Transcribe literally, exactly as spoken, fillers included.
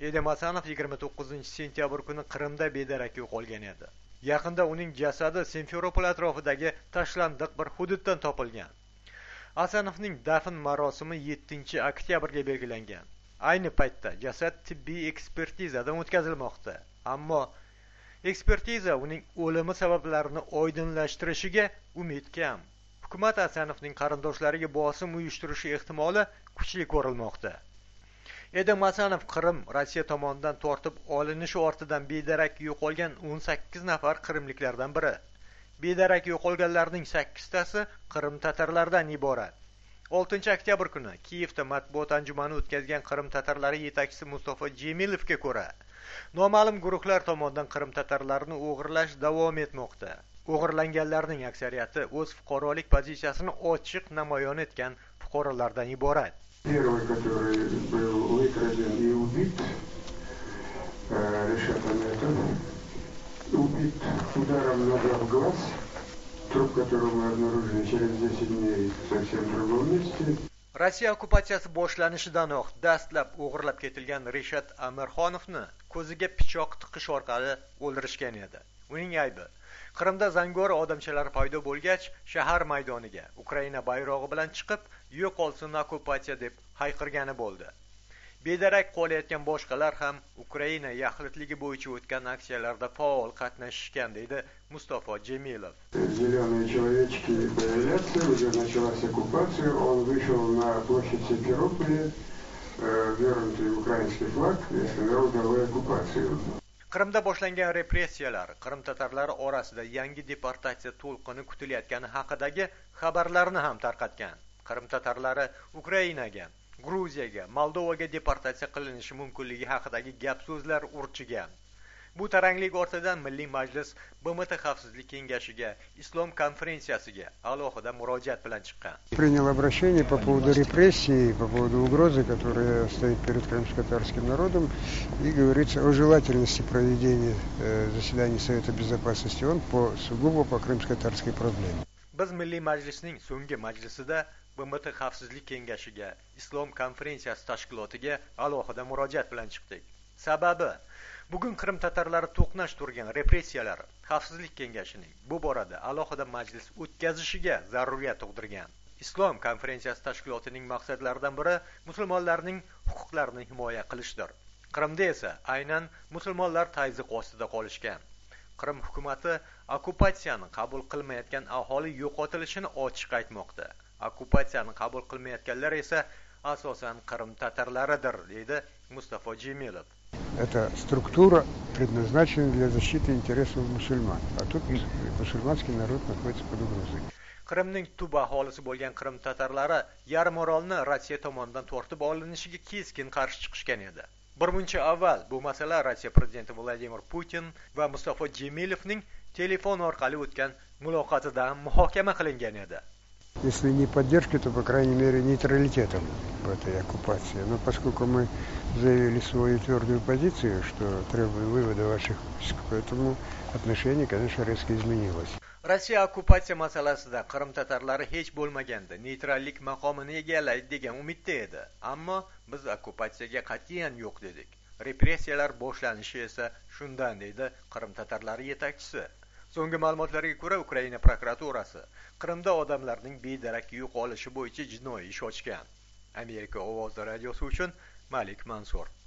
Edem Asanov yigirma to'qqizinchi sentyabr kuni Qrimda bedarak yo'qolgan edi. Yaqinda uning jasadi Simferopol atrofidagi tashlandiq bir hududdan topilgan. Asanovning dafn marosimi yettinchi oktyabrga belgilangan. Ayni paytda jasad tibbiy ekspertizadan o'tkazilmoqda. Ammo ekspertiza uning o'limi sabablarini oydinlashtirishiga umid kam. Hukumat Asanovning qarindoshlariga bosim uyushtirishi ehtimoli kuchli ko'rilmoqda. Edem Asanov Qrim Rossiya tomonidan tortib olinishi ortidan bedarak yo'qolgan o'n sakkiz nafar qrimliklardan biri. Bedarak yo'qolganlarning sakkiztasi Qrim tatarlaridan iborat. oltinchi oktyabr kuni Kiyevda matbuot anjumani o'tkazgan Qrim tatarlari yetakchisi Mustafa Jemilovga ko'ra, noma'lum guruhlar tomonidan Qrim tatarlarini o'g'irlash davom etmoqda. O'g'irlanganlarning aksariyati o'z fuqarolik pozitsiyasini ochiq namoyon etgan fuqarolardan iborat. Первый, который был выкраден и убит, Решат Аметов, убит ударом ножа в глаз, труп которого мы обнаружили через десять дней в совсем другом месте. Rossiya okupatsiyasi boshlanishidan-oq dastlab o'g'irlab ketilgan Reshat Amirxonovni ko'ziga pichoq tiqish orqali o'ldirishgan edi. Uning aybi Qrimda zangori odamchalar paydo bo'lgach, shahar maydoniga Ukraina bayrog'i bilan chiqib, yo'qolsin okupatsiya deb hayqirgani bo'ldi. Bedarak qolayotgan boshqalar ham Ukraina yaxlitligi bo'yicha o'tgan aksiyalarda faol qatnashishgan, deydi Mustafa Jemilov. Зеленые человечки появляются, уже началась оккупация, он вышел на площадь Симферополя, вернутый украинский флаг, и сказал: давай оккупацию. Qrimda boshlangan repressiyalar Qrim tatarlari orasida yangi deportatsiya to'lqini kutilayotgani haqidagi xabarlarni ham tarqatgan. Qrim tatarlari Ukrainaga, Gruziyaga, Moldovaga deportatsiya qilinishi mumkinligi haqidagi gap so'zlar urchigan. Bu taranglik ortidan Milliy Majlis B M T Xavfsizlik kengashiga, Islom konferensiyasiga alohida murojaat bilan chiqqan. Принял обращение по поводу репрессий, по поводу угрозы, которая стоит перед крымско-татарским народом, и говорится о желательности проведения заседаний Совета Безопасности ООН по сугубо по крымско-татарской проблеме. Biz Milliy Majlisning so'nggi majlisida B M T Xavfsizlik kengashiga, Islom konferensiyasi tashkilotiga alohida murojaat bilan chiqdik. Sababi bugun Qrim tatarlari to'qnash turgan repressiyalar Xavfsizlik kengashining bu borada alohida majlis o'tkazishiga zaruriyat tug'dirgan. Islom konferensiyasi tashkilotining maqsadlaridan biri musulmonlarning huquqlarini himoya qilishdir. Qrimda esa aynan musulmonlar tayziq ostida qolishgan. Qrim hukumati okupatsiyani qabul qilmayotgan aholi yo'qotilishini ochiq aytmoqda. Okupatsiyani qabul qilmayotganlar esa asosan Qrim tatarlaridir, deydi Mustafa Jemilov. Эта структура предназначена для защиты интересов мусульман, а тут мусульманский народ находится под угрозой. Qrimning tub aholisi bo'lgan Qrim tatarlari yarim orolni Rossiya tomonidan tortib olinishiga keskin qarshi chiqishgan edi. Bir muncha avval bu masala Rossiya prezidenti Vladimir Putin va Mustafa Jemilovning telefon orqali o'tgan muloqotida muhokama qilingan edi. Если не поддержки, то, по крайней мере, нейтралитетом в этой оккупации. Но поскольку мы заявили свою твердую позицию, что требуем вывода ваших войск, поэтому отношение, конечно, резко изменилось. Rossiya okupatsiya masalasida Qrim tatarlari hech bo'lmaganda neytrallik maqomini egallaydi degan umidda edi. Ammo biz okupatsiyaga qat'iyan yo'q dedik. Repressiyalar boshlanishi esa shundan, deydi Qrim tatarlari yetakchisi. So'nggi ma'lumotlarga ko'ra, Ukraina prokuraturasi Qrimda odamlarning bedarak yo'qolishi bo'yicha jinoiy ish ochgan. Amerika ovozi radiosi uchun Malik Mansur.